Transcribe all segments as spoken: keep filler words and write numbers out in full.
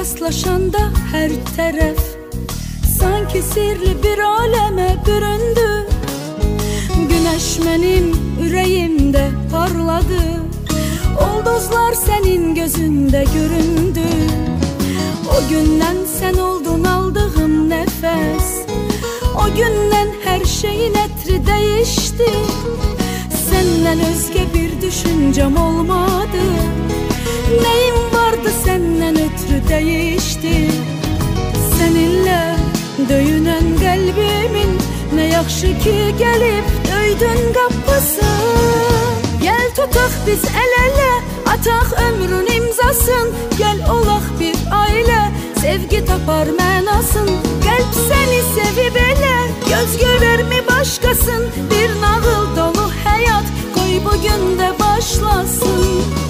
rastlaşanda her tərəf sanki sirli bir aləmə büründü. Günəş mənim ürəyimdə parladı, ulduzlar sənin gözündə göründü. O gündən sən oldun aldığım nəfəs, o gündən hər şeyin ətri dəyişdi. Səndən özgə bir düşüncəm olmadı, nəyim vardı səndən ötürü dəyişdi. Səninlə döyünən qəlbimin nə yaxşı ki gəlib döydün qapısın. Gəl tutaq biz əl-ələ, ataq ömrün imzasın. Gəl olaq bir ailə, sevgi tapar mənasın. Qəlb səni sevib elə, göz görərmi başqasın. Bir nağıl dolu həyat, qoy bugün də başlasın.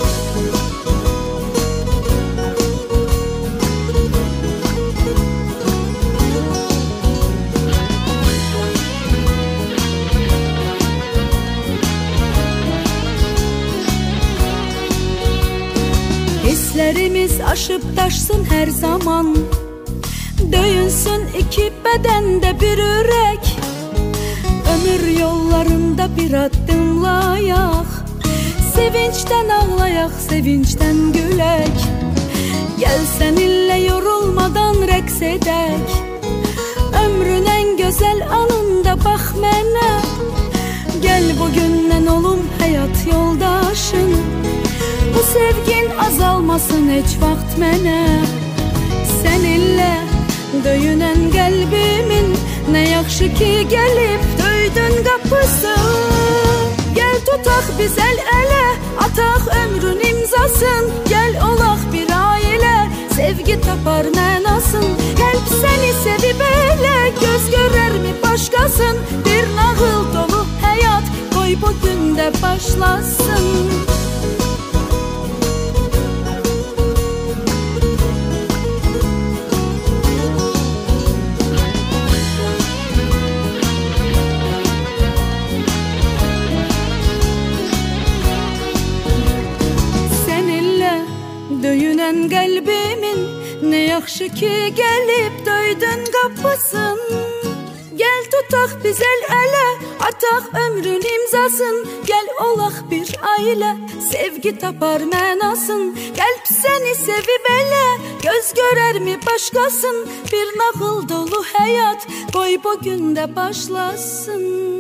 Hisslərimiz aşıb daşsın hər zaman, döyünsün iki bədəndə bir ürək. Ömür yollarında bir addımlayaq, sevincdən ağlayaq, sevincdən gülək. Gəl səninlə yorulmadan rəqs edək, ömrün ən gözəl anında bax mənə. Gəl bugündən olum həyat yoldaşın, bu sevgin azalmasın heç vaxt mənə. Səninlə döyünən qəlbimin nə yaxşı ki gəlib döydün qapısın. Gəl tutaq biz əl-ələ, ataq ömrün imzasın. Gəl olaq bir ailə, sevgi tapar mənasın. Qəlb səni sevib elə, göz görərmi başqasın. Bir nağıl dolu həyat, qoy bugün də başlasın. Döyünən qəlbimin nə yaxşı ki gəlib döydün qapısın. Gəl tutaq biz əl-ələ, ataq ömrün imzasın. Gəl olaq bir ailə, sevgi tapar mənasın. Qəlb səni sevib elə, göz görərmi başqasın. Bir nağıl dolu həyat, qoy bugün də başlasın.